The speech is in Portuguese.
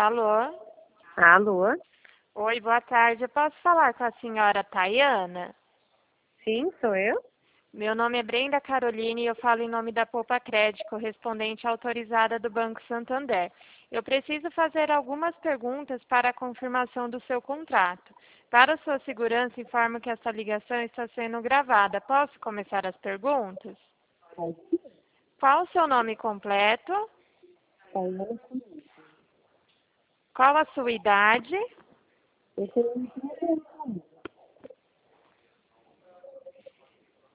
Alô? Alô? Oi, boa tarde. Eu posso falar com a senhora Tayana? Sim, sou eu? Meu nome é Brenda Caroline e eu falo em nome da Poupa Crédito, correspondente autorizada do Banco Santander. Eu preciso fazer algumas perguntas para a confirmação do seu contrato. Para sua segurança, informo que essa ligação está sendo gravada. Posso começar as perguntas? Pode. Qual o seu nome completo? Tayana. Qual a sua idade? Esse é o